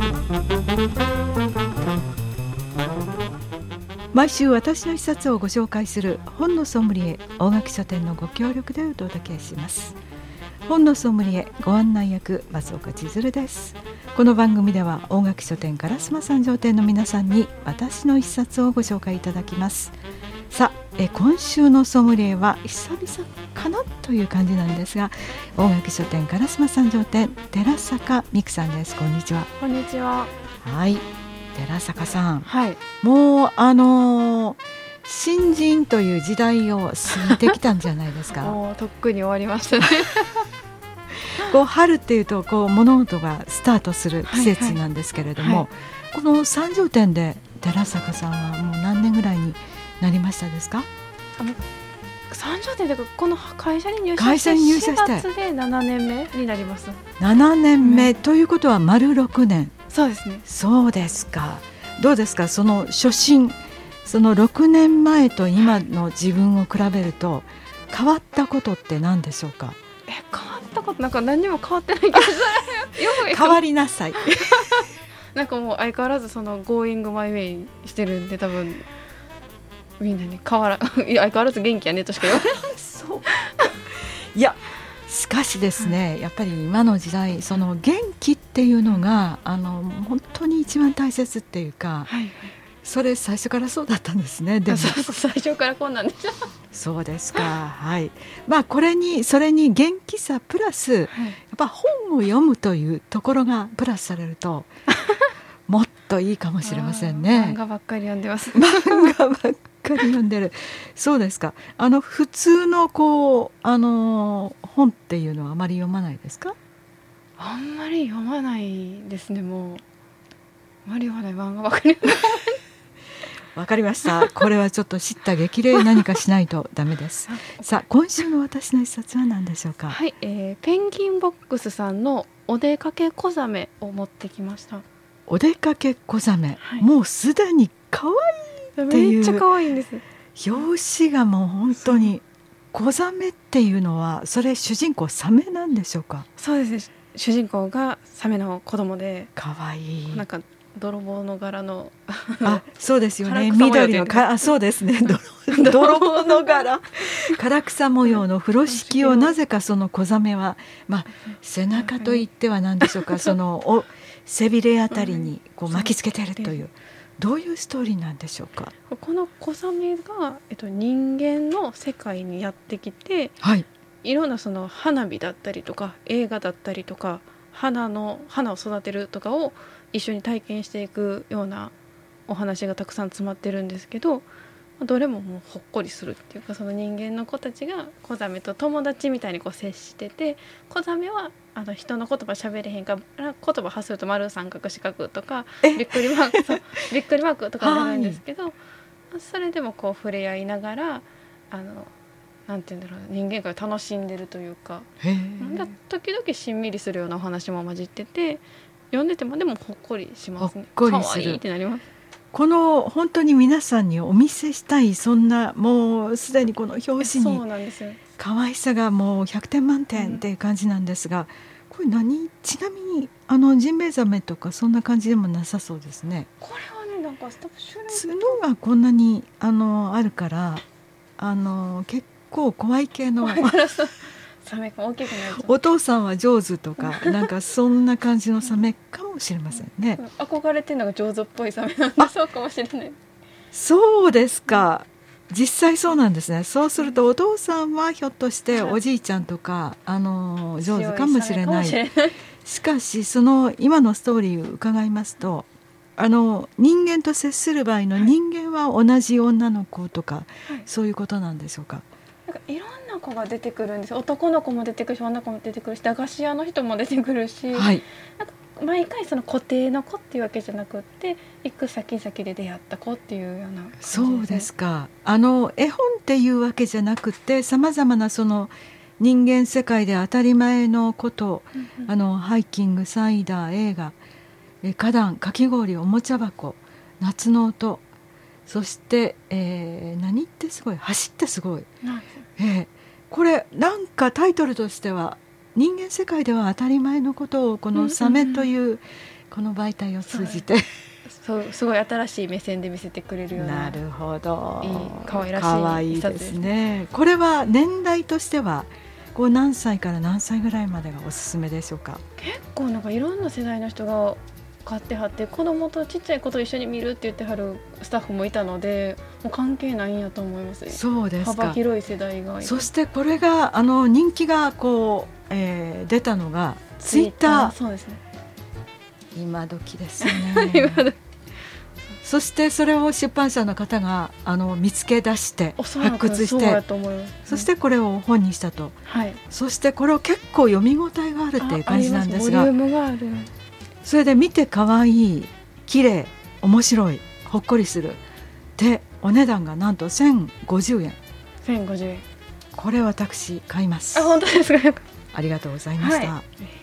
毎週私の一冊をご紹介する本のソムリエ大垣書店のご協力でお届けします。本のソムリエご案内役松岡千鶴です。この番組では大垣書店烏丸三条店の皆さんに私の一冊をご紹介いただきます。さあ今週のソムリエは久々かなという感じなんですが、大垣書店烏丸三条店寺坂美久さんです。こんにちは。 こんにちは。 はい、寺坂さん、 はい、 もう新人という時代を過ぎてきたんじゃないですか。 もうとっくに終わりましたね。 こう春っていうとこう物事がスタートする季節なんですけれども、はいはい、この三条店で寺坂さんはもう何年ぐらいになりましたですか？ 三条店でこの会社に入社して4月で7年目になります。 7年目、ということは丸6年。 そうですね。 そうですか。どうですか、その初心、その6年前と今の自分を比べると変わったことって何でしょうか？ 変わったことなんか何にも変わってないけど変わりなさい。 なんかもう相変わらずその Going my way してるんで、多分みんなに相変わらず元気やねとしか言わないそういやしかしですね、やっぱり今の時代その元気っていうのが本当に一番大切っていうか、 はいはい、 それ最初からそうだったんですね。でもそう最初からこんなんでしょ。 そうですか。はい。まあそれに元気さプラス、やっぱ本を読むというところがプラスされるともっといいかもしれませんね。 漫画ばっかり読んでます。 漫画ばっかり読んでる。そうですか。普通の本っていうのはあまり読まないですか？ あんまり読まないですね。もうあまり読まない漫画ばっかり。 わかりました。これはちょっと知った激励何かしないとダメです。さあ今週の私の一冊は何でしょうか？ はい、ペンギンボックスさんのお出かけ小ザメを持ってきました。 お出かけ小ザメ、 はい、 もうすでに可愛いっていう、 めっちゃ可愛いんです。 表紙がもう本当に小ザメっていうのはそれ主人公サメなんでしょうか？ そうですね。主人公がサメの子供で可愛い。 なんか泥棒の柄のそうですよね。緑のそうですね。泥棒の柄唐草模様の風呂敷をなぜかその小ザメは、背中といっては何でしょうか、その背びれあたりにこう巻きつけてるという、どういうストーリーなんでしょうか？ この小ザメが、人間の世界にやってきて、 はい、 いろんなその花火だったりとか映画だったりとか花を育てるとかを一緒に体験していくようなお話がたくさん詰まってるんですけど、どれももうほっこりするっていうか、その人間の子たちが小ザメと友達みたいにこう接してて、小ザメは人の言葉喋れへんから言葉発すると丸三角四角とかびっくりマークとかになるんですけど、それでもこう触れ合いながらなんていうんだろう、人間界を楽しんでるというか、時々しんみりするようなお話も混じってて、読んでてもでもほっこりしますね。 ほっこりする。 かわいいってなります。 この本当に皆さんにお見せしたい、そんなもうすでにこの表紙に可愛さがもう100点満点っていう感じなんですが、これちなみにジンベエザメとかそんな感じでもなさそうですね。 これはね、なんか角がこんなにあるから結構怖い系のサメが大きくなる。 お父さんは上手とかなんかそんな感じのサメかもしれませんね。 憧れてるのが上手っぽいサメなんで、そうかもしれない。 そうですか。実際そうなんですね。そうするとお父さんはひょっとしておじいちゃんとか上手かもしれない。しかしその今のストーリーを伺いますと、人間と接する場合の人間は同じ女の子とか、そういうことなんでしょうか？ なんかいろんな子が出てくるんです。男の子も出てくるし、女の子も出てくるし、駄菓子屋の人も出てくるし、なんか毎回その固定の子っていうわけじゃなくって、行く先々で出会った子っていうような感じですね。 そうですか。絵本っていうわけじゃなくて、さまざまなその人間世界で当たり前のこと、ハイキング、サイダー、映画、花壇、かき氷、おもちゃ箱、夏の音、そして、何ってすごい、走ってすごい、これなんかタイトルとしては人間世界では当たり前のことをこのサメというこの媒体を通じてそうすごい新しい目線で見せてくれるような。 なるほど、 可愛らしい可愛い一冊でですすね。 ね。これは年代としてはこう何歳から何歳ぐらいまでがおすすめでしょうか？ 結構なんかいろんな世代の人が買ってはって、子供とちっちゃい子と一緒に見るって言ってはるスタッフもいたので、もう関係ないんやと思います。 そうですか。 幅広い世代がいる。 そしてこれが人気がこう、出たのがツイッター。 そうですね。 今時です今ね時そしてそれを出版社の方が見つけ出しておそらく発掘しそうやて、 と思います。 そしてこれを本にしたと。 はい。 そしてこれを結構読み応えがあるっていう感じなんですが、 ボリュームがある。 それで見て可愛い、綺麗、面白い、ほっこりするで、お値段がなんと1050円。 1050円。 これ私買います。 あ、本当ですか。 ありがとうございました。 はい